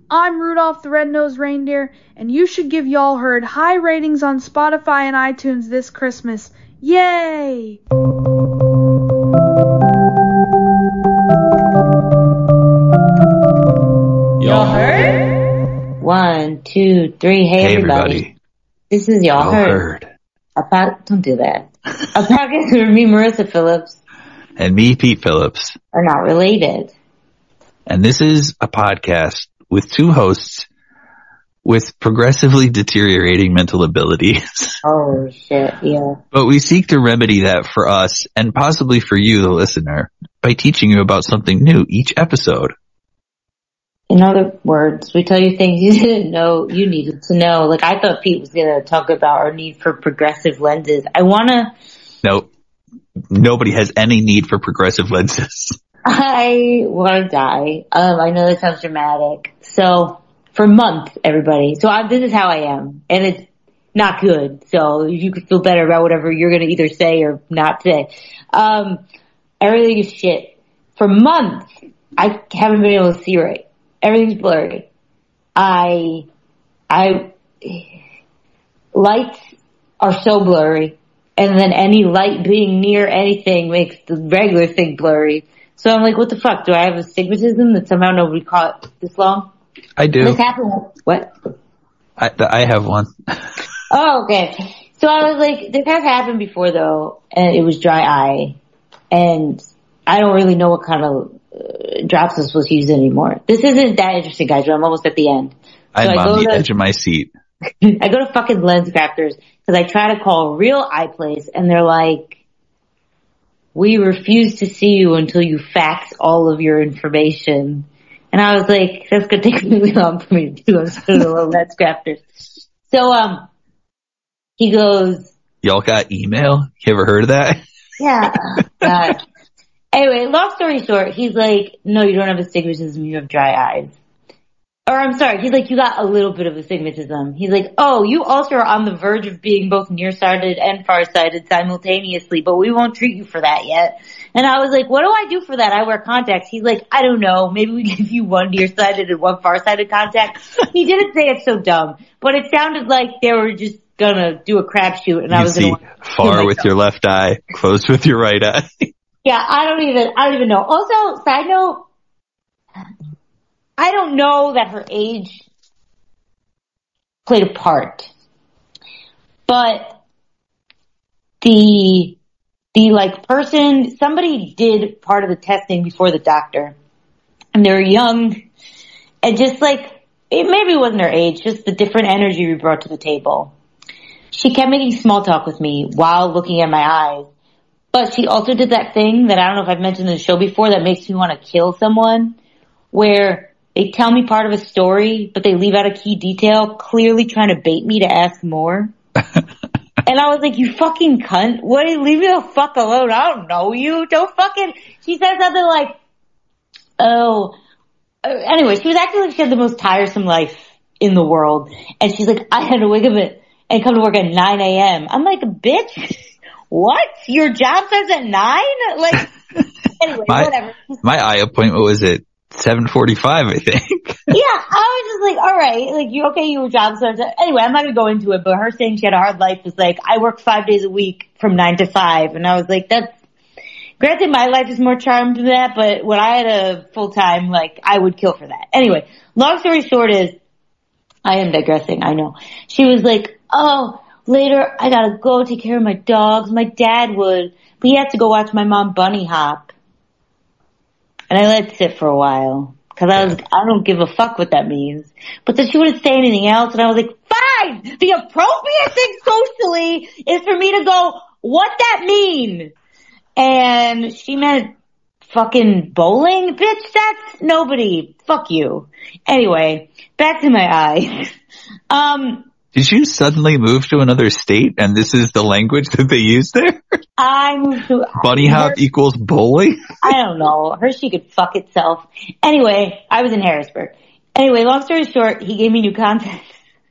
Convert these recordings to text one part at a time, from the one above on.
I'm Rudolph the Red-Nosed Reindeer, and you should give Y'all Heard high ratings on Spotify and iTunes this Christmas. Yay! Y'all heard? 1, 2, 3. Hey everybody. This is Y'all Heard. Don't do that. A podcast where me, Marissa Phillips, and me, Pete Phillips, are not related. And this is a podcast with two hosts with progressively deteriorating mental abilities. Oh shit, yeah. But we seek to remedy that for us and possibly for you, the listener, by teaching you about something new each episode. In other words, we tell you things you didn't know you needed to know. Like, I thought Pete was going to talk about our need for progressive lenses. Nope. Nobody has any need for progressive lenses. I want to die. I know that sounds dramatic. So, for months, everybody. So, this is how I am. And it's not good. So, you could feel better about whatever you're going to either say or not say. Everything is shit. For months, I haven't been able to see right. Everything's blurry. Lights are so blurry. And then any light being near anything makes the regular thing blurry. So I'm like, what the fuck? Do I have astigmatism that somehow nobody caught this long? I do. This happened. What? I have one. Oh, okay. So I was like, this has happened before though, and it was dry eye. And I don't really know what kind of drops I'm supposed to use anymore. This isn't that interesting, guys, but I'm almost at the end. So I'm on the edge of my seat. I go to fucking LensCrafters because I try to call a real eye place, and they're like, we refuse to see you until you fax all of your information. And I was like, that's going to take really long for me to do. I'm just going to go to LensCrafters. So, he goes, y'all got email? You ever heard of that? Yeah. God. Anyway, long story short, he's like, no, you don't have astigmatism, you have dry eyes. Or I'm sorry, he's like, you got a little bit of astigmatism. He's like, oh, you also are on the verge of being both nearsighted and farsighted simultaneously, but we won't treat you for that yet. And I was like, what do I do for that? I wear contacts. He's like, I don't know, maybe we give you one nearsighted and one farsighted contact. He didn't say it's so dumb, but it sounded like they were just gonna do a crapshoot, and I was gonna far with your left eye, close with your right eye. Yeah, I don't even know. Also, side note, I don't know that her age played a part, but the like person, somebody did part of the testing before the doctor, and they were young, and just like, it maybe wasn't her age, just the different energy we brought to the table. She kept making small talk with me while looking at my eyes. But she also did that thing that I don't know if I've mentioned in the show before that makes me want to kill someone, where they tell me part of a story, but they leave out a key detail, clearly trying to bait me to ask more. And I was like, you fucking cunt. What? Leave me the fuck alone. I don't know you. Don't fucking... She said something like, oh... Anyway, she was acting like she had the most tiresome life in the world. And she's like, I had to wake up and come to work at 9 a.m. I'm like, bitch... What? Your job starts at 9? Like, anyway, whatever. My eye appointment was at 7:45, I think. Yeah, I was just like, alright, like, your job starts at, anyway, I'm not gonna go into it, but her saying she had a hard life was like, I work 5 days a week from 9 to 5, and I was like, granted my life is more charmed than that, but when I had a full-time, like, I would kill for that. Anyway, long story short is, I am digressing, I know. She was like, oh, later, I gotta go take care of my dogs. My dad would, but he had to go watch my mom bunny hop. And I let it sit for a while. Cause I don't give a fuck what that means. But then she wouldn't say anything else, and I was like, fine! The appropriate thing socially is for me to go, what that mean? And she meant fucking bowling? Bitch, that's nobody. Fuck you. Anyway, back to my eyes. Did you suddenly move to another state and this is the language that they use there? I moved to... Bunny hop equals bowling? I don't know. Hershey could fuck itself. Anyway, I was in Harrisburg. Anyway, long story short, he gave me new contacts.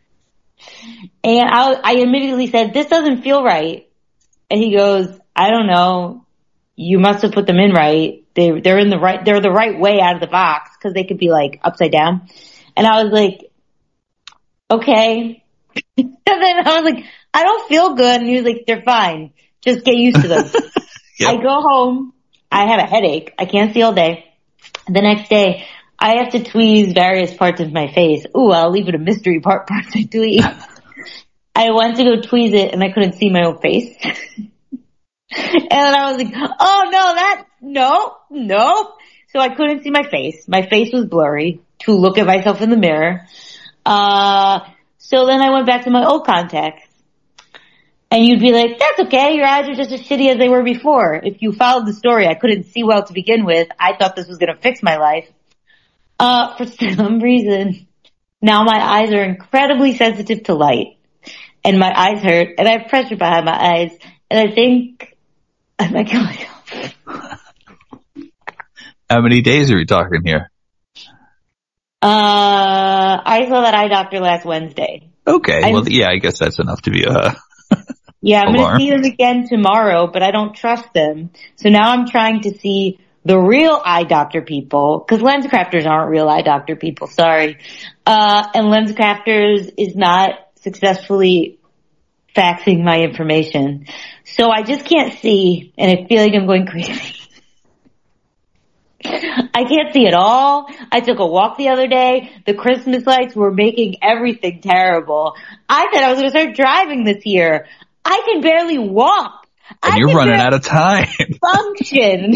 And I immediately said, this doesn't feel right. And he goes, I don't know. You must have put them in right. They're the right way out of the box, because they could be like upside down. And I was like, okay. And then I was like, I don't feel good. And he was like, they're fine. Just get used to them. Yep. I go home. I have a headache. I can't see all day. The next day, I have to tweeze various parts of my face. Ooh, I'll leave it a mystery parts I tweeze. I went to go tweeze it and I couldn't see my own face. And I was like, oh no. So I couldn't see my face. My face was blurry to look at myself in the mirror. So then I went back to my old contacts. And you'd be like, that's okay, your eyes are just as shitty as they were before. If you followed the story, I couldn't see well to begin with. I thought this was gonna fix my life. For some reason, now my eyes are incredibly sensitive to light. And my eyes hurt, and I have pressure behind my eyes, and I think I might kill myself. How many days are we talking here? I saw that eye doctor last Wednesday. Okay, I guess that's enough to be yeah, I'm going to see them again tomorrow, but I don't trust them. So now I'm trying to see the real eye doctor people, because LensCrafters aren't real eye doctor people, sorry. And LensCrafters is not successfully faxing my information. So I just can't see, and I feel like I'm going crazy. I can't see at all. I took a walk the other day. The Christmas lights were making everything terrible. I said I was going to start driving this year. I can barely walk. And you're running out of time. Function.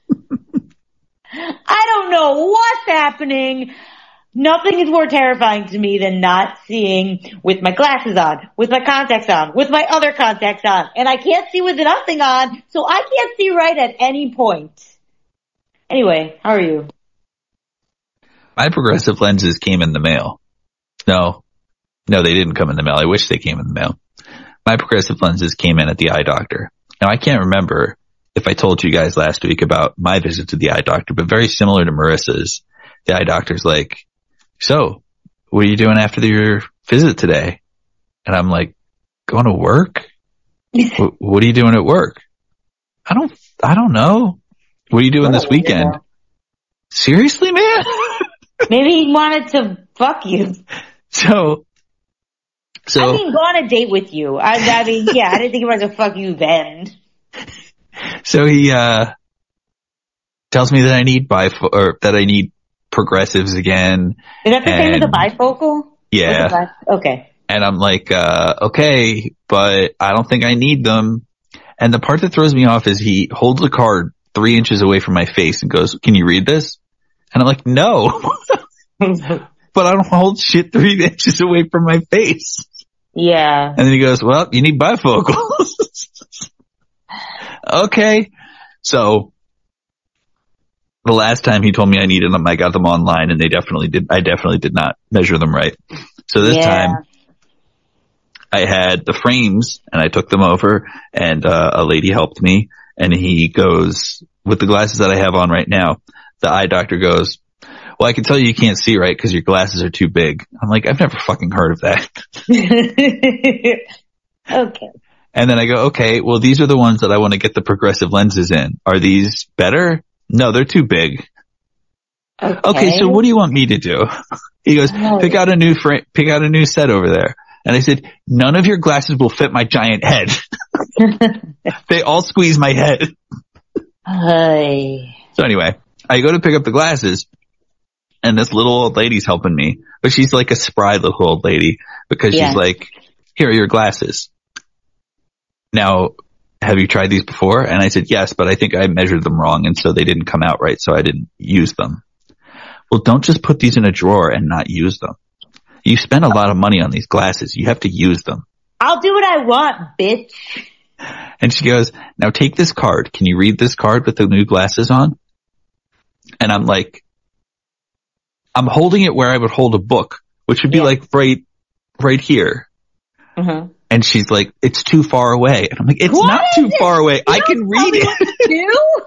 I don't know what's happening. Nothing is more terrifying to me than not seeing with my glasses on, with my contacts on, with my other contacts on. And I can't see with nothing on, so I can't see right at any point. Anyway, how are you? My progressive lenses came in the mail. No, they didn't come in the mail. I wish they came in the mail. My progressive lenses came in at the eye doctor. Now, I can't remember if I told you guys last week about my visit to the eye doctor, but very similar to Marissa's, the eye doctor's like, so, what are you doing after your visit today? And I'm like, going to work? What are you doing at work? I don't know. What are you doing this weekend? Seriously, man? Maybe he wanted to fuck you. So I mean, go on a date with you. I mean, yeah, I didn't think he wanted to fuck you then. So he tells me that I need progressives again. Is that the same as a bifocal? Yeah. Okay. And I'm like, okay, but I don't think I need them. And the part that throws me off is he holds the card 3 inches away from my face and goes, can you read this? And I'm like, no. But I don't hold shit 3 inches away from my face. Yeah. And then he goes, well, you need bifocals. Okay. So the last time he told me I needed them, I got them online and I definitely did not measure them right. So this time I had the frames and I took them over and a lady helped me and he goes, with the glasses that I have on right now, the eye doctor goes, well, I can tell you can't see right because your glasses are too big. I'm like, I've never fucking heard of that. Okay. And then I go, okay, well, these are the ones that I want to get the progressive lenses in. Are these better? No, they're too big. Okay, so what do you want me to do? He goes, pick out a new set over there. And I said, none of your glasses will fit my giant head. They all squeeze my head. So anyway, I go to pick up the glasses and this little old lady's helping me, but she's like a spry little old lady because she's like, here are your glasses. Now, have you tried these before? And I said, yes, but I think I measured them wrong. And so they didn't come out right. So I didn't use them. Well, don't just put these in a drawer and not use them. You spend a lot of money on these glasses. You have to use them. I'll do what I want, bitch. And she goes, now take this card. Can you read this card with the new glasses on? And I'm like, I'm holding it where I would hold a book, which would be like right here. Mm-hmm. And she's like, it's too far away. And I'm like, it's not too far away. I can read it.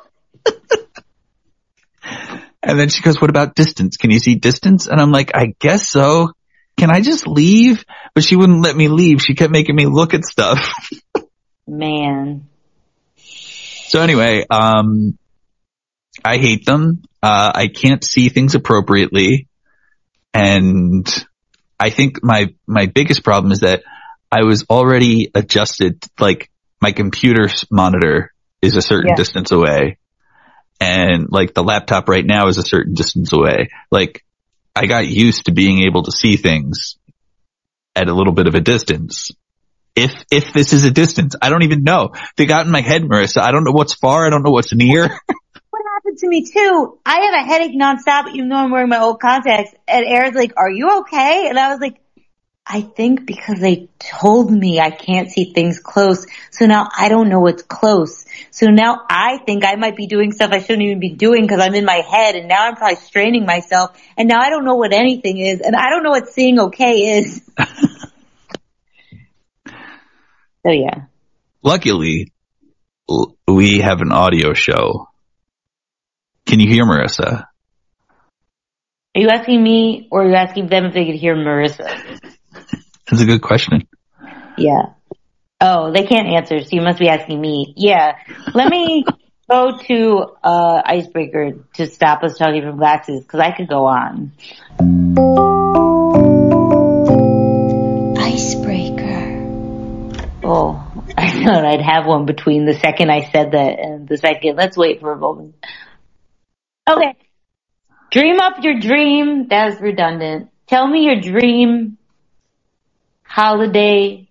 And then she goes, what about distance? Can you see distance? And I'm like, I guess so. Can I just leave? But she wouldn't let me leave. She kept making me look at stuff. Man. So anyway, I hate them. I can't see things appropriately. And I think my biggest problem is that I was already adjusted, like my computer's monitor is a certain distance away. And like the laptop right now is a certain distance away. Like I got used to being able to see things at a little bit of a distance. If this is a distance, I don't even know. They got in my head, Marissa. I don't know what's far. I don't know what's near. What happened to me too? I have a headache nonstop, even though I'm wearing my old contacts. And Aaron's like, "Are you okay?" And I was like, I think because they told me I can't see things close, so now I don't know what's close. So now I think I might be doing stuff I shouldn't even be doing because I'm in my head, and now I'm probably straining myself, and now I don't know what anything is, and I don't know what seeing okay is. So yeah. Luckily, we have an audio show. Can you hear Marissa? Are you asking me, or are you asking them if they could hear Marissa? That's a good question. Yeah. Oh, they can't answer, so you must be asking me. Yeah. Let me go to Icebreaker to stop us talking from glasses, because I could go on. Icebreaker. Oh, I thought I'd have one between the second I said that and the second. Let's wait for a moment. Okay. Dream up your dream. That was redundant. Tell me your dream holiday.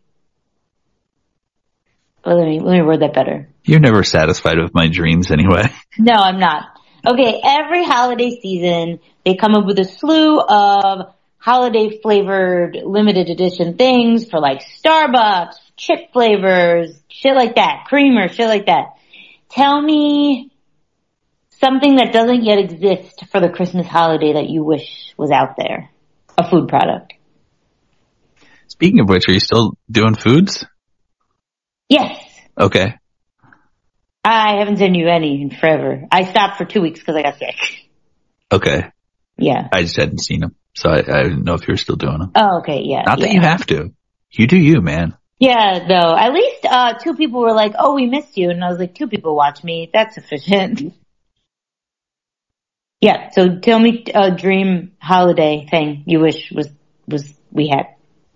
Well, let me word that better. You're never satisfied with my dreams anyway. No, I'm not. Okay, every holiday season, they come up with a slew of holiday flavored limited edition things for like Starbucks, chip flavors, shit like that, creamer, shit like that. Tell me something that doesn't yet exist for the Christmas holiday that you wish was out there. A food product. Speaking of which, are you still doing foods? Yes. Okay. I haven't sent you any in forever. I stopped for 2 weeks because I got sick. Okay. Yeah. I just hadn't seen them, so I didn't know if you were still doing them. Oh, okay, yeah. Not that you have to. You do you, man. Yeah, no. At least 2 people were like, "Oh, we missed you," and I was like, 2 people watch me. That's sufficient. Yeah. So tell me a dream holiday thing you wish was we had.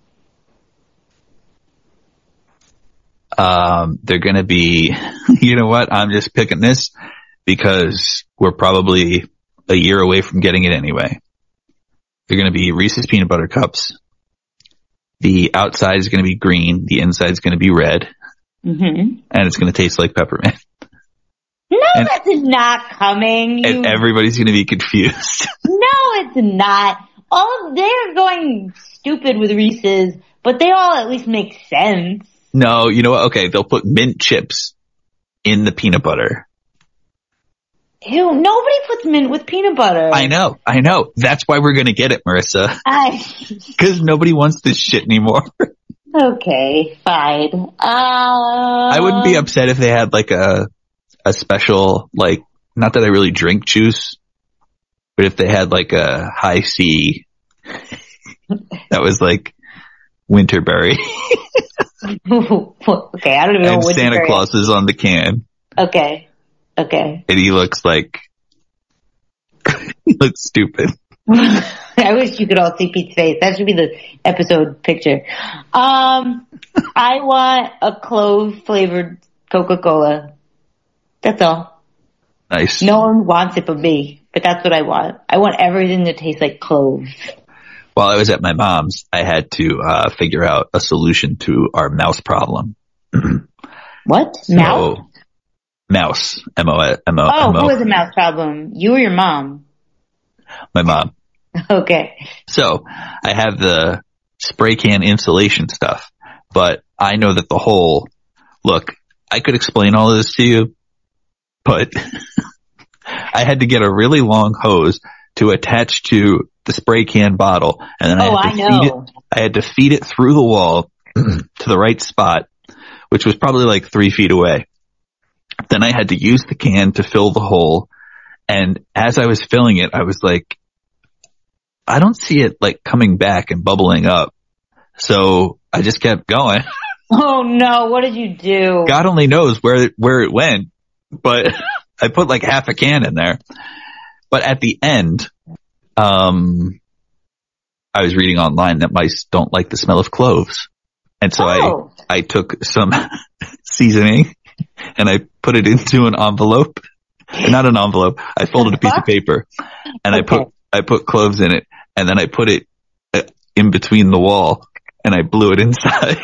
They're gonna be, you know what? I'm just picking this because we're probably a year away from getting it anyway. They're gonna be Reese's peanut butter cups. The outside is gonna be green. The inside is gonna be red. Mm-hmm. And it's gonna taste like peppermint. No, that's not coming. And everybody's gonna be confused. No, it's not. They're going stupid with Reese's, but they all at least make sense. No, you know what? Okay, they'll put mint chips in the peanut butter. Ew, nobody puts mint with peanut butter. I know. That's why we're gonna get it, Marissa. Because nobody wants this shit anymore. Okay, fine. I wouldn't be upset if they had like a special, like, not that I really drink juice, but if they had like a high C that was like Winterberry. Okay, I don't even know what Santa Claus is on the can. Okay. And he looks like, he looks stupid. I wish you could all see Pete's face. That should be the episode picture. I want a clove flavored Coca-Cola. That's all. Nice. No one wants it but me, but that's what I want. I want everything to taste like clove. While I was at my mom's, I had to figure out a solution to our mouse problem. What? Mouse? Mouse. M-O. Oh, who has a mouse problem? You or your mom? My mom. Okay. So, I have the spray can insulation stuff, but I know that look, I could explain all of this to you, but I had to get a really long hose to attach to the spray can bottle, and then I had to feed it through the wall to the right spot, which was probably like 3 feet away. Then I had to use the can to fill the hole, and as I was filling it, I was like, I don't see it like coming back and bubbling up. So I just kept going. Oh no, what did you do? God only knows where it went, but I put like half a can in there. But at the end, I was reading online that mice don't like the smell of cloves. And so I took some seasoning and I put it into an envelope. Not an envelope. I folded a piece of paper and I put cloves in it, and then I put it in between the wall and I blew it inside.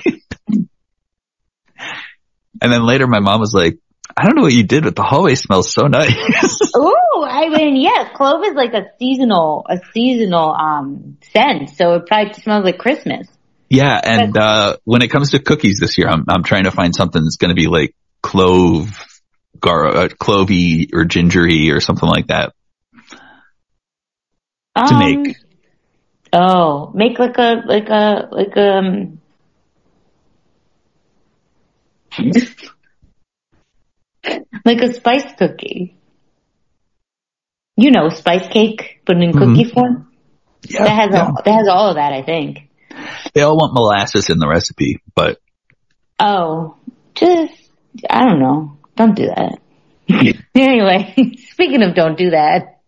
And then later my mom was like, I don't know what you did, but the hallway smells so nice. Ooh, I mean, yes, clove is like a seasonal scent, so it probably smells like Christmas. Yeah, and when it comes to cookies this year, I'm trying to find something that's going to be like clovey or gingery or something like that to make. Oh, make like a spice cookie. You know, spice cake, but in cookie form. Yeah, that has all of that, I think. They all want molasses in the recipe, but I don't know. Don't do that. Anyway, speaking of don't do that,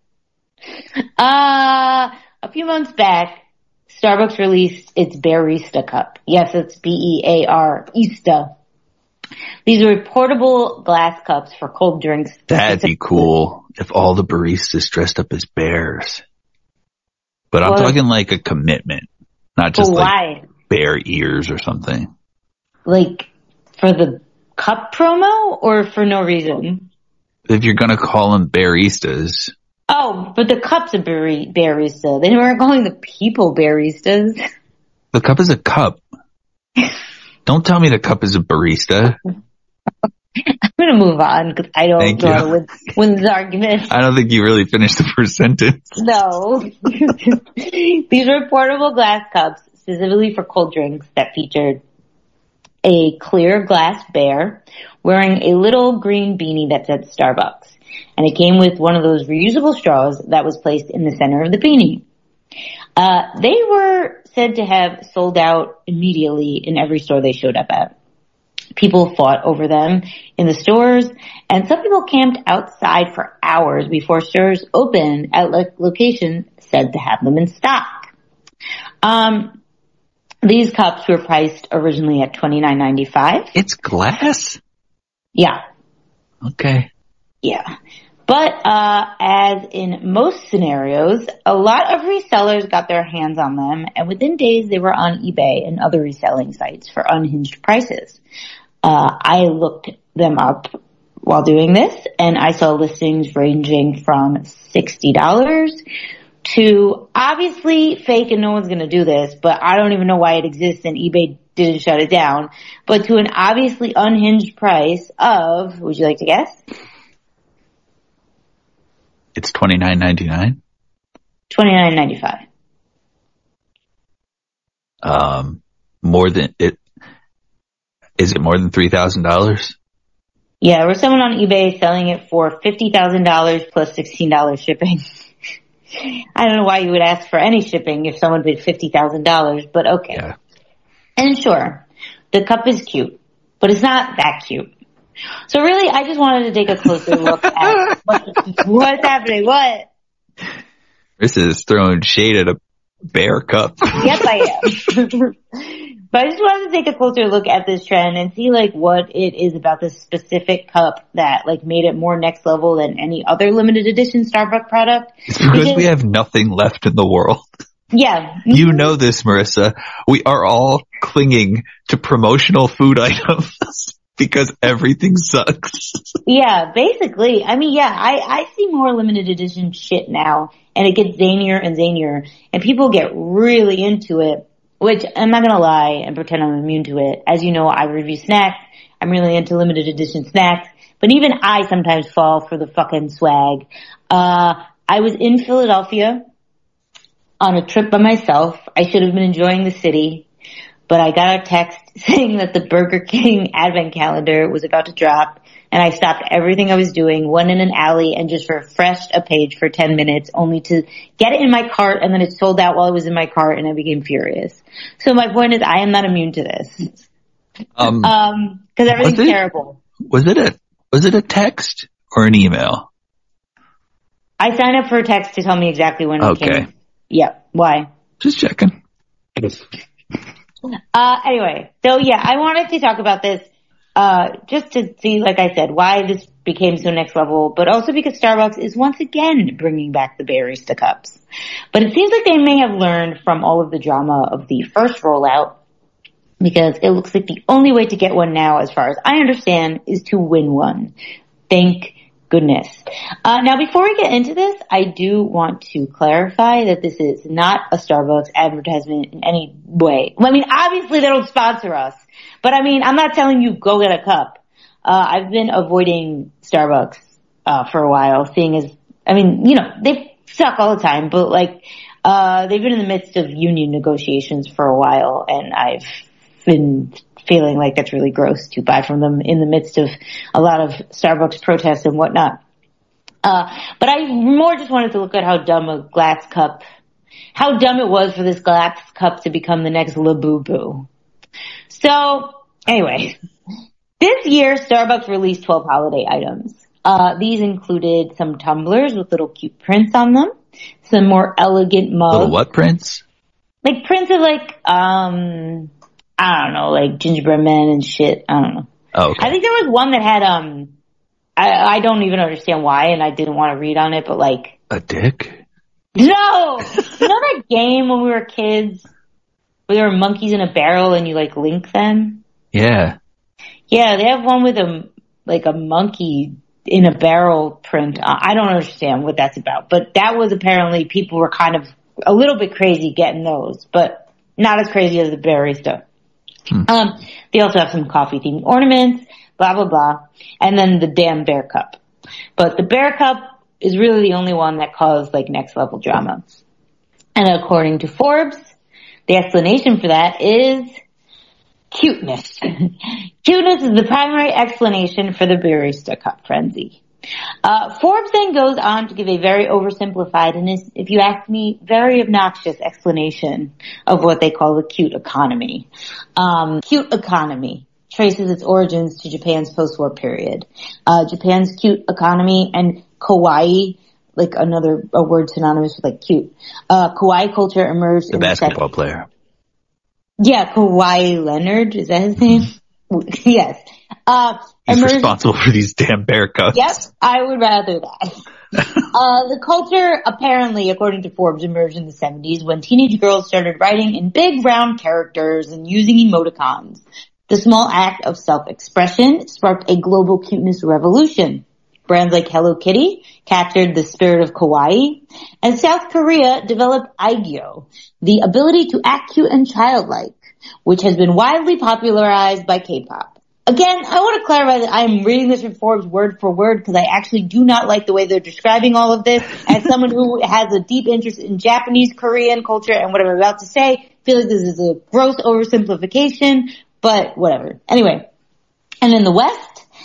a few months back, Starbucks released its Barista Cup. Yes, it's Bearista. These are portable glass cups for cold drinks. That'd be cool if all the baristas dressed up as bears. But I'm talking like a commitment, not just like bear ears or something. Like for the cup promo or for no reason? If you're going to call them baristas. Oh, but the cup's a barista. They weren't calling the people baristas. The cup is a cup. Don't tell me the cup is a barista. I'm going to move on because I don't know how to win this argument. I don't think you really finished the first sentence. No. These are portable glass cups specifically for cold drinks that featured a clear glass bear wearing a little green beanie that said Starbucks. And it came with one of those reusable straws that was placed in the center of the beanie. They were said to have sold out immediately in every store they showed up at. People fought over them in the stores, and some people camped outside for hours before stores opened at locations said to have them in stock. These cups were priced originally at $29.95. It's glass? Yeah. Okay. Yeah. But, as in most scenarios, a lot of resellers got their hands on them, and within days they were on eBay and other reselling sites for unhinged prices. I looked them up while doing this, and I saw listings ranging from $60 to obviously fake, and no one's gonna do this, but I don't even know why it exists and eBay didn't shut it down, but to an obviously unhinged price of, would you like to guess? It's $29.99? $29.95. More than it. Is it more than $3,000? Yeah, there was someone on eBay selling it for $50,000 plus $16 shipping. I don't know why you would ask for any shipping if someone bid $50,000, but okay. Yeah. And sure, the cup is cute, but it's not that cute. So really, I just wanted to take a closer look at what's happening. What? This is throwing shade at a bear cup. Yes, I am. But I just wanted to take a closer look at this trend and see like what it is about this specific cup that like made it more next level than any other limited edition Starbucks product. It's because we have nothing left in the world. Yeah. You know this, Marissa. We are all clinging to promotional food items because everything sucks. Yeah, basically. I mean, yeah, I see more limited edition shit now, and it gets zanier and zanier, and people get really into it. Which, I'm not gonna lie and pretend I'm immune to it. As you know, I review snacks. I'm really into limited edition snacks. But even I sometimes fall for the fucking swag. I was in Philadelphia on a trip by myself. I should have been enjoying the city. But I got a text saying that the Burger King advent calendar was about to drop. And I stopped everything I was doing, went in an alley, and just refreshed a page for 10 minutes, only to get it in my cart, and then it sold out while it was in my cart, and I became furious. So my point is, I am not immune to this. Because everything's terrible. Was it a text or an email? I signed up for a text to tell me exactly when it came. Okay. Yeah. Why? Just checking. Anyway, so yeah, I wanted to talk about this, just to see, like I said, why this became so next level, but also because Starbucks is once again bringing back the Barista Cups. But it seems like they may have learned from all of the drama of the first rollout, because it looks like the only way to get one now, as far as I understand, is to win one. Thank goodness. Now, before we get into this, I do want to clarify that this is not a Starbucks advertisement in any way. I mean, obviously they don't sponsor us, but I mean, I'm not telling you go get a cup. I've been avoiding Starbucks, for a while, seeing as, I mean, you know, they suck all the time, but like, they've been in the midst of union negotiations for a while, and I've been feeling like that's really gross to buy from them in the midst of a lot of Starbucks protests and whatnot. But I more just wanted to look at how dumb it was for this glass cup to become the next Labubu. So, anyway, this year Starbucks released 12 holiday items. These included some tumblers with little cute prints on them, some more elegant mugs. Little what prints? Like prints of like, I don't know, like gingerbread men and shit. I don't know. Oh, okay. I think there was one that had, I don't even understand why, and I didn't want to read on it, but like. A dick? No! You know that game when we were kids where there were monkeys in a barrel and you like link them? Yeah. Yeah, they have one with a monkey in a barrel print. I don't understand what that's about, but that was apparently, people were kind of a little bit crazy getting those, but not as crazy as the barista. They also have some coffee themed ornaments, blah, blah, blah. And then the damn bear cup. But the bear cup is really the only one that caused like next level drama. And according to Forbes, the explanation for that is cuteness. Cuteness is the primary explanation for the Barista Cup frenzy. Forbes then goes on to give a very oversimplified and, if you ask me, very obnoxious explanation of what they call the cute economy. Cute economy traces its origins to Japan's post-war period. Japan's cute economy and kawaii, like a word synonymous with like cute. Kawaii culture emerged in the basketball player. Yeah, Kawhi Leonard, is that his name? Yes. He's responsible for these damn bear cups. Yep, I would rather that. The culture apparently, according to Forbes, emerged in the 70s when teenage girls started writing in big round characters and using emoticons. The small act of self-expression sparked a global cuteness revolution. Brands like Hello Kitty captured the spirit of kawaii, and South Korea developed aegyo, the ability to act cute and childlike, which has been widely popularized by K-pop. Again, I want to clarify that I'm reading this from Forbes word for word because I actually do not like the way they're describing all of this. As someone who has a deep interest in Japanese, Korean culture and what I'm about to say, I feel like this is a gross oversimplification, but whatever. Anyway, and in the West,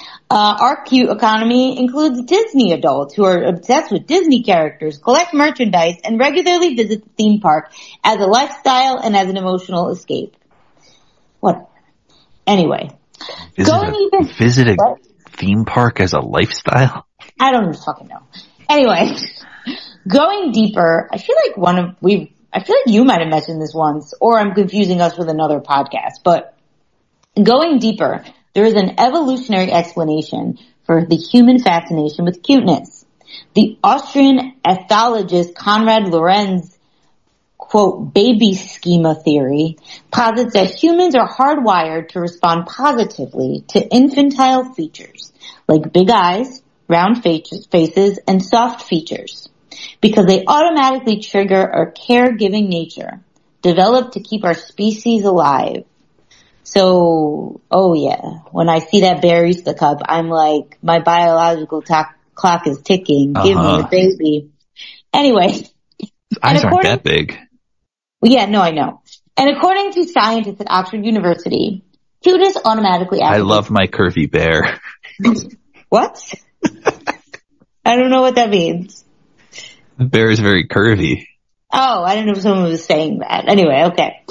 our cute economy includes Disney adults who are obsessed with Disney characters, collect merchandise, and regularly visit the theme park as a lifestyle and as an emotional escape. What? Anyway. Visit a theme park as a lifestyle? I don't even fucking know. Anyway, going deeper, I feel like you might have mentioned this once, or I'm confusing us with another podcast, but going deeper, there is an evolutionary explanation for the human fascination with cuteness. The Austrian ethologist Konrad Lorenz, quote, baby schema theory posits that humans are hardwired to respond positively to infantile features like big eyes, round faces, and soft features because they automatically trigger our caregiving nature developed to keep our species alive. So, oh yeah, when I see that Barista cup, I'm like, my biological clock is ticking. Give me a baby. Anyway. His eyes aren't that big. Yeah, no, I know. And according to scientists at Oxford University, cuteness automatically activates. I love my curvy bear. What? I don't know what that means. The bear is very curvy. Oh, I didn't know if someone was saying that. Anyway, okay.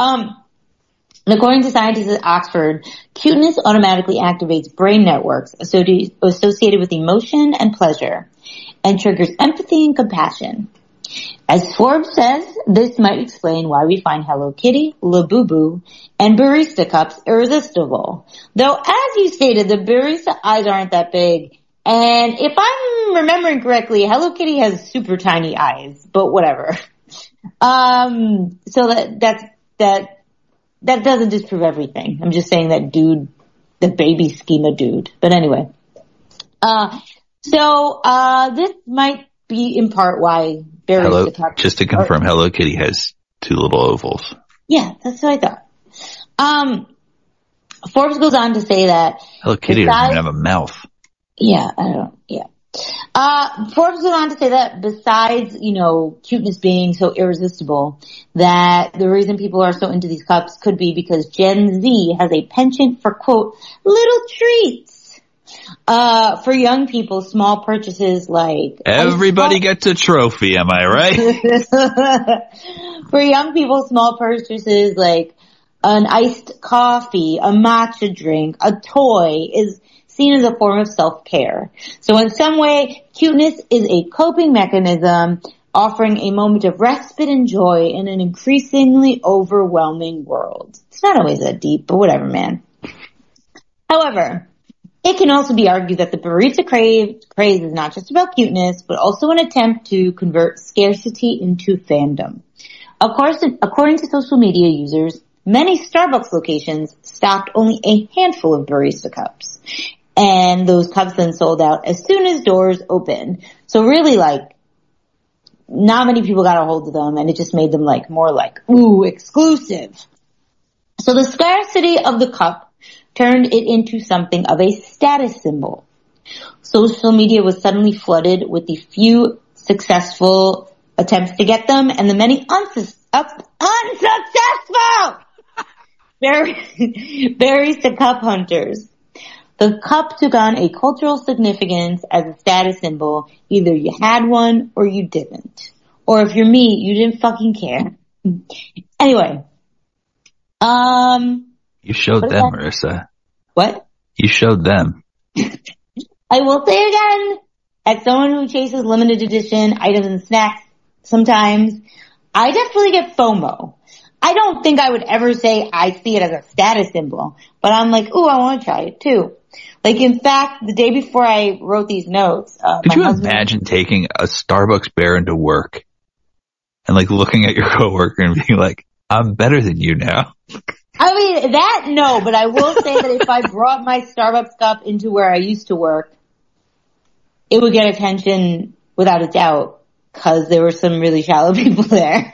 And according to scientists at Oxford, cuteness automatically activates brain networks associated with emotion and pleasure and triggers empathy and compassion. As Forbes says, this might explain why we find Hello Kitty, Labubu, and barista cups irresistible. Though, as you stated, the barista eyes aren't that big. And if I'm remembering correctly, Hello Kitty has super tiny eyes, but whatever. So that doesn't disprove everything. I'm just saying that dude, the baby schema dude. But anyway. This might be in part why barista cups. Just to confirm, Hello Kitty has two little ovals. Yeah, that's what I thought. Forbes goes on to say that Hello Kitty doesn't even have a mouth. Yeah, Forbes goes on to say that besides, cuteness being so irresistible, that the reason people are so into these cups could be because Gen Z has a penchant for, quote, little treats. For young people, small purchases like... Everybody gets a trophy, am I right? For young people, small purchases like an iced coffee, a matcha drink, a toy is seen as a form of self-care. So in some way, cuteness is a coping mechanism offering a moment of respite and joy in an increasingly overwhelming world. It's not always that deep, but whatever, man. However, it can also be argued that the barista craze is not just about cuteness, but also an attempt to convert scarcity into fandom. Of course, according to social media users, many Starbucks locations stocked only a handful of barista cups. And those cups then sold out as soon as doors opened. So really, not many people got a hold of them, and it just made them more ooh, exclusive. So the scarcity of the cup turned it into something of a status symbol. Social media was suddenly flooded with the few successful attempts to get them and the many unsuccessful barista cup hunters. The cup took on a cultural significance as a status symbol. Either you had one or you didn't. Or if you're me, you didn't fucking care. Anyway. You showed them, Marissa. What? You showed them. I will say again, as someone who chases limited edition items and snacks sometimes, I definitely get FOMO. I don't think I would ever say I see it as a status symbol, but I'm like, ooh, I want to try it too. In fact, the day before I wrote these notes, could you imagine taking a Starbucks bear into work and looking at your coworker and being like, I'm better than you now? I mean, that no, but I will say that if I brought my Starbucks cup into where I used to work, it would get attention without a doubt, because there were some really shallow people there.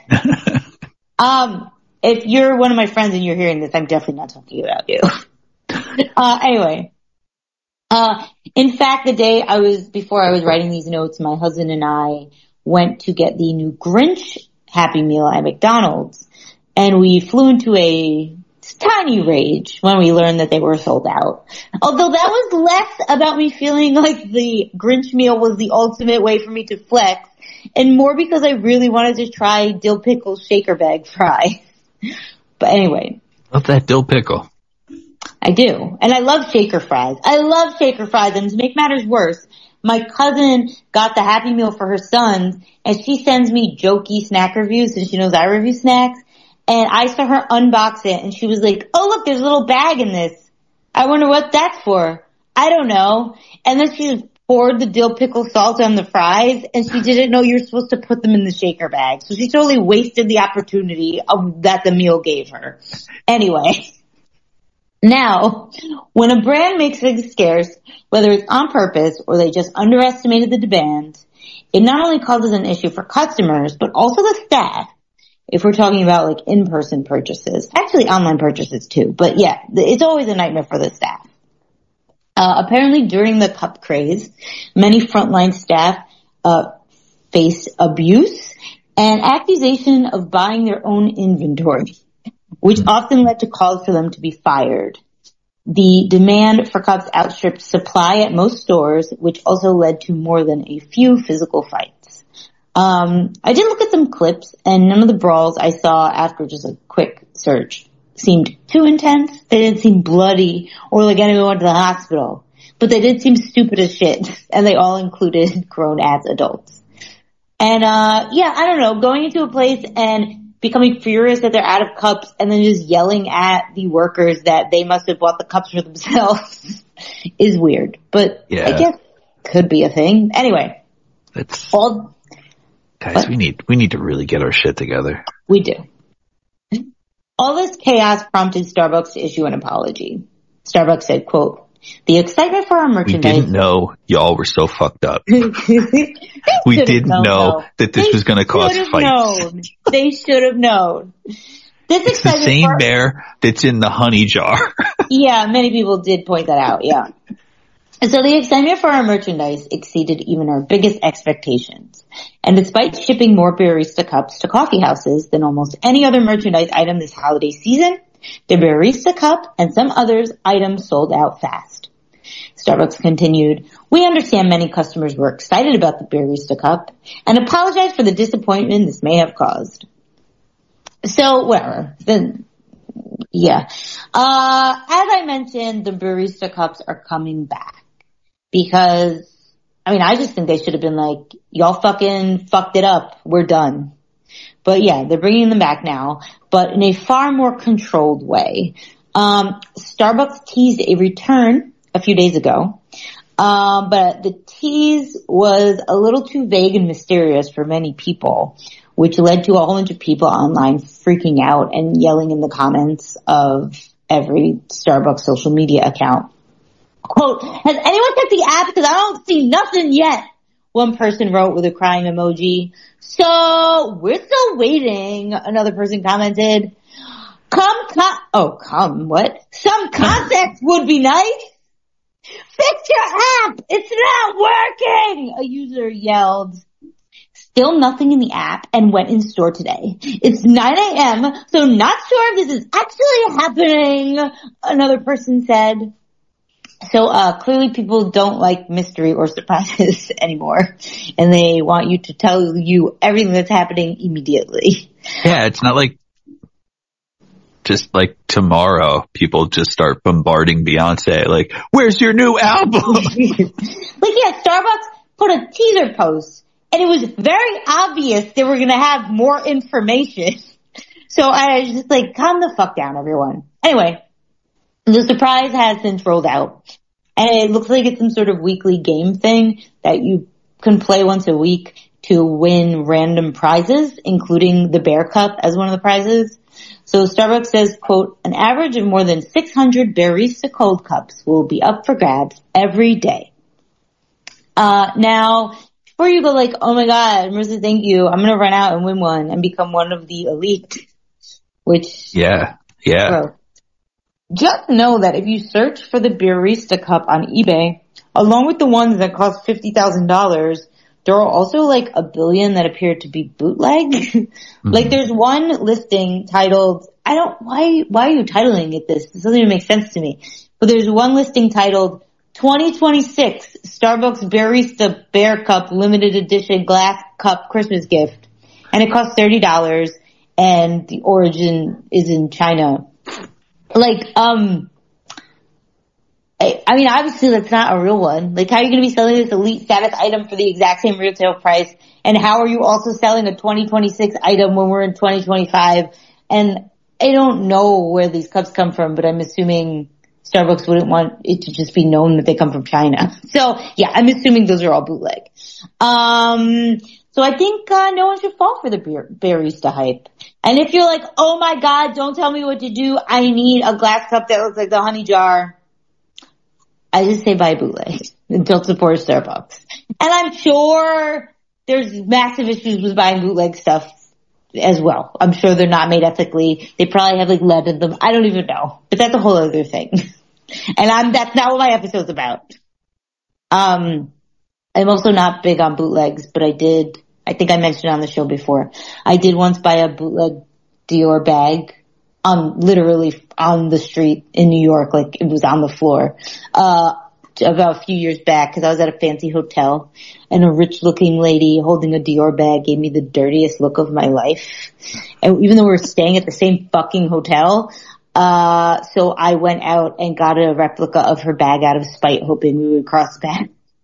If you're one of my friends and you're hearing this, I'm definitely not talking about you. Anyway. In fact, the day before I was writing these notes, my husband and I went to get the new Grinch Happy Meal at McDonald's, and we flew into a tiny rage when we learned that they were sold out. Although that was less about me feeling like the Grinch meal was the ultimate way for me to flex, and more because I really wanted to try dill pickle shaker bag fries. But anyway. Love that dill pickle. I do. And I love shaker fries. And to make matters worse, my cousin got the Happy Meal for her sons, and she sends me jokey snack reviews since she knows I review snacks. And I saw her unbox it, and she was like, oh, look, there's a little bag in this. I wonder what that's for. I don't know. And then she poured the dill pickle salt on the fries, and she didn't know you're supposed to put them in the shaker bag. So she totally wasted the opportunity that the meal gave her. Anyway. Now, when a brand makes things scarce, whether it's on purpose or they just underestimated the demand, it not only causes an issue for customers, but also the staff. If we're talking about in-person purchases, actually online purchases too, but yeah, it's always a nightmare for the staff. Apparently during the cup craze, many frontline staff, faced abuse and accusation of buying their own inventory, which often led to calls for them to be fired. The demand for cups outstripped supply at most stores, which also led to more than a few physical fights. I did look at some clips, and none of the brawls I saw after just a quick search seemed too intense. They didn't seem bloody or like anyone went to the hospital, but they did seem stupid as shit, and they all included grown-ass adults. And, yeah, I don't know, going into a place and becoming furious that they're out of cups and then just yelling at the workers that they must have bought the cups for themselves is weird. But I guess could be a thing. Anyway. Guys, we need to really get our shit together. We do. All this chaos prompted Starbucks to issue an apology. Starbucks said, quote, "The excitement for our merchandise..." We didn't know y'all were so fucked up. We didn't know that this was going to cause fights. They should have known. It's the same bear that's in the honey jar. Yeah, many people did point that out, yeah. And so the excitement for our merchandise exceeded even our biggest expectations. And despite shipping more Barista cups to coffee houses than almost any other merchandise item this holiday season, the Barista cup and some others items sold out fast. Starbucks continued, "We understand many customers were excited about the Barista cup and apologize for the disappointment this may have caused." So, whatever. Yeah. As I mentioned, the Barista cups are coming back. Because, I mean, I just think they should have been like, y'all fucking fucked it up. We're done. But yeah, they're bringing them back now, but in a far more controlled way. Starbucks teased a return a few days ago. But the tease was a little too vague and mysterious for many people, which led to a whole bunch of people online freaking out and yelling in the comments of every Starbucks social media account. Quote, "Has anyone checked the app? Because I don't see nothing yet." One person wrote with a crying emoji. "So, we're still waiting," another person commented. What? "Some context would be nice. Fix your app! It's not working!" a user yelled. Still nothing in the app and went in store today. It's 9 a.m., so not sure if this is actually happening, another person said. So, clearly people don't like mystery or surprises anymore, and they want you to tell you everything that's happening immediately. Yeah, it's not like just like tomorrow people just start bombarding Beyonce, like, "Where's your new album?" Starbucks put a teaser post, and it was very obvious they were gonna have more information. So I was just like, calm the fuck down, everyone. Anyway. The surprise has since rolled out, and it looks like it's some sort of weekly game thing that you can play once a week to win random prizes, including the Bear Cup as one of the prizes. So Starbucks says, quote, "An average of more than 600 Barista cold cups will be up for grabs every day." Now, before you go like, "Oh my God, Marissa, thank you. I'm going to run out and win one and become one of the elite," which... Yeah. Bro, just know that if you search for the Barista cup on eBay, along with the ones that cost $50,000, there are also like 1 billion that appear to be bootleg. Mm-hmm. Like there's one listing titled, why are you titling it this? This doesn't even make sense to me. But there's one listing titled 2026 Starbucks Barista Bear Cup Limited Edition Glass Cup Christmas Gift. And it costs $30 and the origin is in China. Like, I mean, obviously that's not a real one. Like, how are you going to be selling this elite status item for the exact same retail price? And how are you also selling a 2026 item when we're in 2025? And I don't know where these cups come from, but I'm assuming Starbucks wouldn't want it to just be known that they come from China. So, yeah, I'm assuming those are all bootleg. So I think no one should fall for the Barista hype. And if you're like, "Oh my God, don't tell me what to do. I need a glass cup that looks like the honey jar," I just say buy bootleg and don't support Starbucks. And I'm sure there's massive issues with buying bootleg stuff as well. I'm sure they're not made ethically. They probably have like lead in them. I don't even know. But that's a whole other thing. And that's not what my episode's about. I'm also not big on bootlegs, but I think I mentioned it on the show before. I did once buy a bootleg Dior bag literally on the street in New York, like it was on the floor, about a few years back because I was at a fancy hotel and a rich looking lady holding a Dior bag gave me the dirtiest look of my life. And even though we were staying at the same fucking hotel, so I went out and got a replica of her bag out of spite hoping we would cross paths.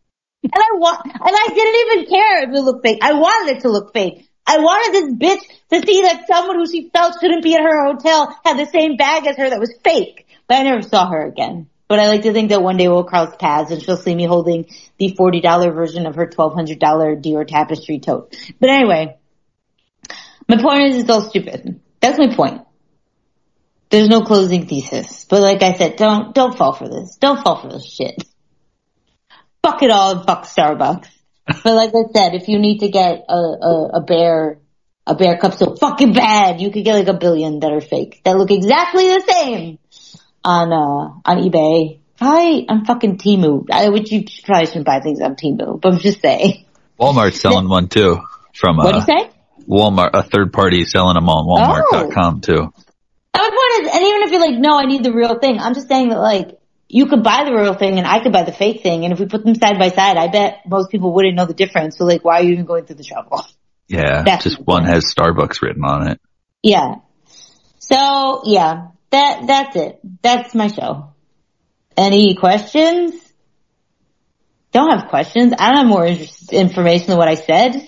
And I didn't even care if it looked fake. I wanted it to look fake. I wanted this bitch to see that someone who she felt shouldn't be at her hotel had the same bag as her that was fake. But I never saw her again. But I like to think that one day we'll cross paths and she'll see me holding the $40 version of her $1,200 Dior tapestry tote. But anyway, my point is it's all stupid. That's my point. There's no closing thesis. But like I said, don't fall for this. Don't fall for this shit. Fuck it all and fuck Starbucks. But like I said, if you need to get a bear cup so fucking bad, you could get like 1 billion that are fake, that look exactly the same on eBay. I'm fucking Temu. Which you probably shouldn't buy things on Temu, but I'm just saying. Walmart's selling one too. What'd you say? Walmart, a third party selling them on Walmart.com too. My point is, and even if you're like, no, I need the real thing, I'm just saying that like, you could buy the real thing and I could buy the fake thing, and if we put them side by side, I bet most people wouldn't know the difference. So like, why are you even going through the trouble? Yeah, just one has Starbucks written on it. Yeah. So yeah, that's it. That's my show. Any questions? Don't have questions. I don't have more information than what I said.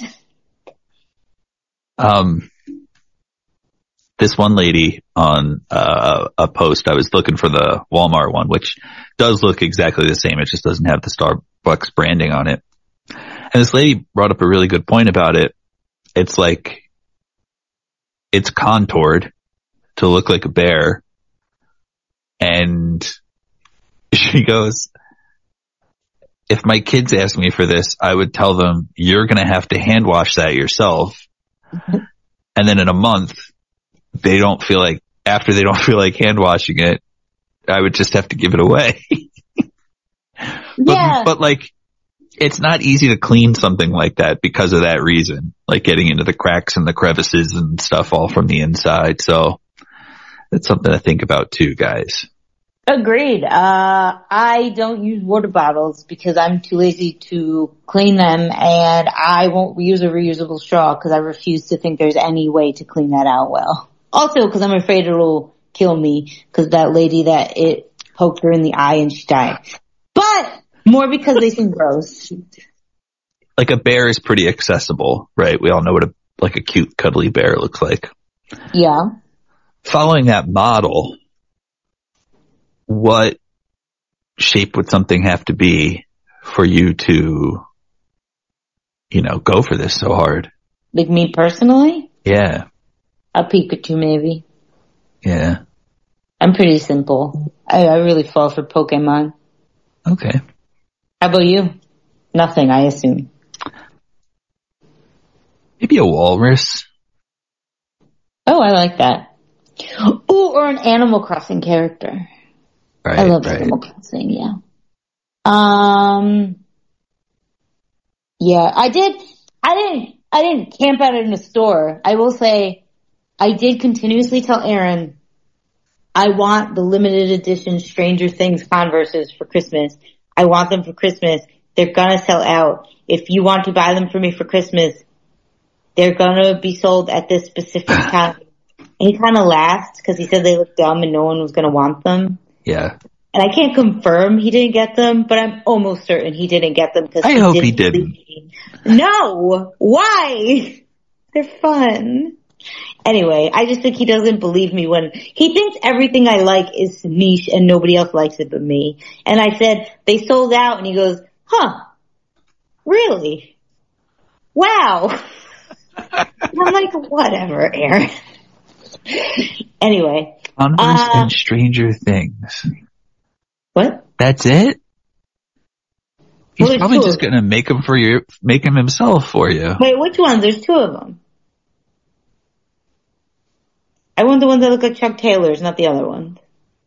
This one lady on a post, I was looking for the Walmart one, which does look exactly the same. It just doesn't have the Starbucks branding on it. And this lady brought up a really good point about it. It's like, it's contoured to look like a bear. And she goes, if my kids ask me for this, I would tell them, you're going to have to hand wash that yourself. And then in a month, after they don't feel like hand washing it, I would just have to give it away. But like, it's not easy to clean something like that because of that reason, like getting into the cracks and the crevices and stuff all from the inside. So that's something to think about too, guys. Agreed. I don't use water bottles because I'm too lazy to clean them, and I won't use a reusable straw because I refuse to think there's any way to clean that out well. Also because I'm afraid it'll kill me because that lady that it poked her in the eye and she died. But more because they seem gross. Like a bear is pretty accessible, right? We all know what a cute cuddly bear looks like. Yeah. Following that model, what shape would something have to be for you to, go for this so hard? Like me personally? Yeah. A Pikachu maybe. Yeah. I'm pretty simple. I really fall for Pokemon. Okay. How about you? Nothing, I assume. Maybe a walrus. Oh, I like that. Ooh, or an Animal Crossing character. Right, I love Animal Crossing, yeah. Yeah, I didn't camp out in a store. I will say, I did continuously tell Aaron, I want the limited edition Stranger Things Converses for Christmas. I want them for Christmas. They're gonna sell out. If you want to buy them for me for Christmas, they're gonna be sold at this specific time. And he kind of laughed because he said they looked dumb and no one was gonna want them. Yeah. And I can't confirm he didn't get them, but I'm almost certain he didn't get them because I hope he didn't. No! Why? They're fun. Anyway, I just think he doesn't believe me when he thinks everything I like is niche and nobody else likes it but me. And I said, they sold out, and he goes, huh, really? Wow. I'm like, whatever, Aaron. Anyway. Converse and Stranger Things. What? That's it? He's probably just gonna make him himself for you. Wait, which ones? There's 2 of them. I want the ones that look like Chuck Taylor's, not the other ones.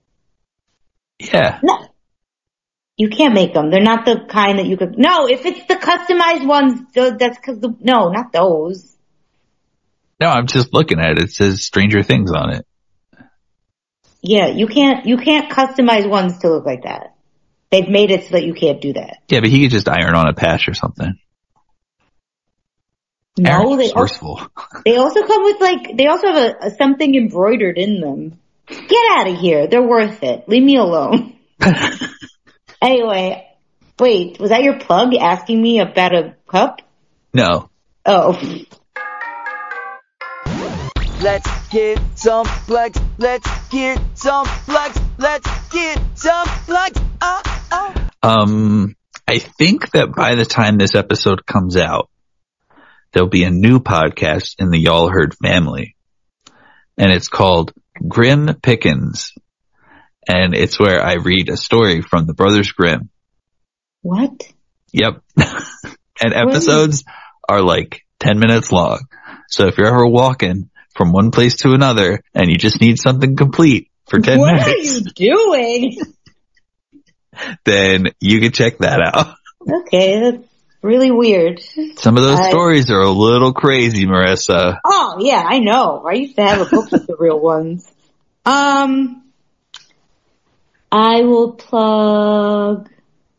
Yeah. No. You can't make them. They're not the kind that you could... No, if it's the customized ones, that's because No, not those. No, I'm just looking at it. It says Stranger Things on it. Yeah, you can't customize ones to look like that. They've made it so that you can't do that. Yeah, but he could just iron on a patch or something. No, they also come with they also have something embroidered in them. Get out of here. They're worth it. Leave me alone. Anyway, Wait, was that your plug asking me about a cup? No. Oh. Let's get some flex. Let's get some flex. Let's get some flex. I think that by the time this episode comes out, there'll be a new podcast in the Y'all Heard family. And it's called Grim Pickens. And it's where I read a story from the Brothers Grimm. What? Yep. And episodes are like 10 minutes long. So if you're ever walking from one place to another and you just need something complete for 10 minutes. What are you doing? Then you can check that out. Okay, that's really weird. Some of those stories are a little crazy, Marissa. Oh, yeah, I know. I used to have a book with the real ones. I will plug...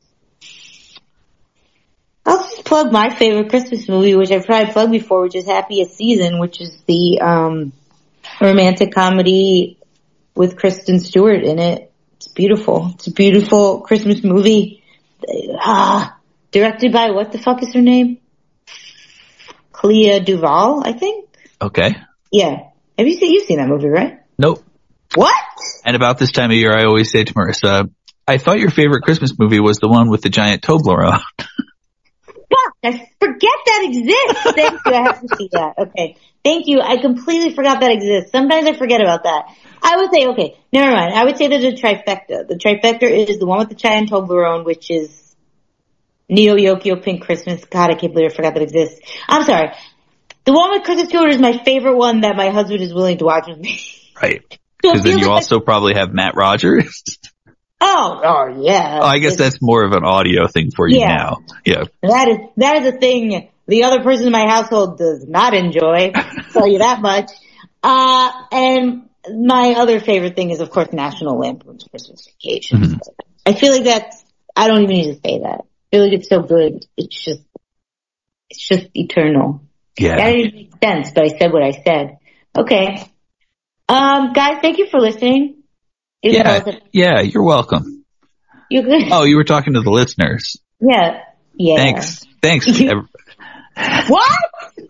I'll just plug my favorite Christmas movie, which I've probably plugged before, which is Happiest Season, which is the romantic comedy with Kristen Stewart in it. It's beautiful. It's a beautiful Christmas movie. Directed by, what the fuck is her name? Clea Duvall, I think? Okay. Yeah. You've seen that movie, right? Nope. What? And about this time of year, I always say to Marissa, I thought your favorite Christmas movie was the one with the giant Toblerone. Fuck, I forget that exists. Thank you, I have to see that. Okay. Thank you. I completely forgot that exists. Sometimes I forget about that. I would say, okay, never mind. I would say there's a trifecta. The trifecta is the one with the giant Toblerone, which is Neo Yokio Pink Christmas. God, I can't believe I forgot that exists. I'm sorry. The one with Kristen Stewart is my favorite one that my husband is willing to watch with me. Right. Because then you also probably have Matt Rogers. Oh, yeah. Oh, I guess that's more of an audio thing for you now. Yeah. That is a thing the other person in my household does not enjoy. I'll tell you that much. And my other favorite thing is, of course, National Lampoon's Christmas Vacation. Mm-hmm. I feel like I don't even need to say that. I feel like it's so good. It's just eternal. Yeah. That didn't make sense, but I said what I said. Okay. Guys, thank you for listening. Yeah, you're welcome. You good? Oh, you were talking to the listeners. Yeah. Thanks. What?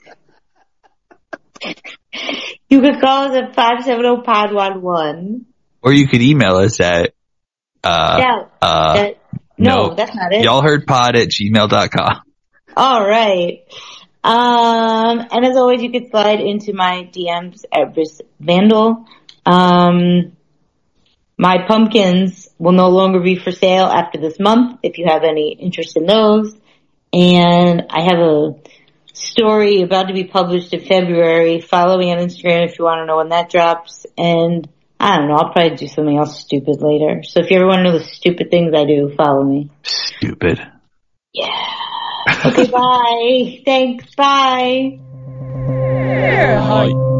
You could call us at 570-POD11. Or you could email us at no, that's not it. y'allheardpod@gmail.com. All right. And as always, you could slide into my DMs at Briss Vandal. My pumpkins will no longer be for sale after this month, if you have any interest in those. And I have a story about to be published in February. Follow me on Instagram if you want to know when that drops. And I don't know, I'll probably do something else stupid later. So if you ever want to know the stupid things I do, follow me. Stupid. Yeah. Okay, bye. Thanks, bye. Bye.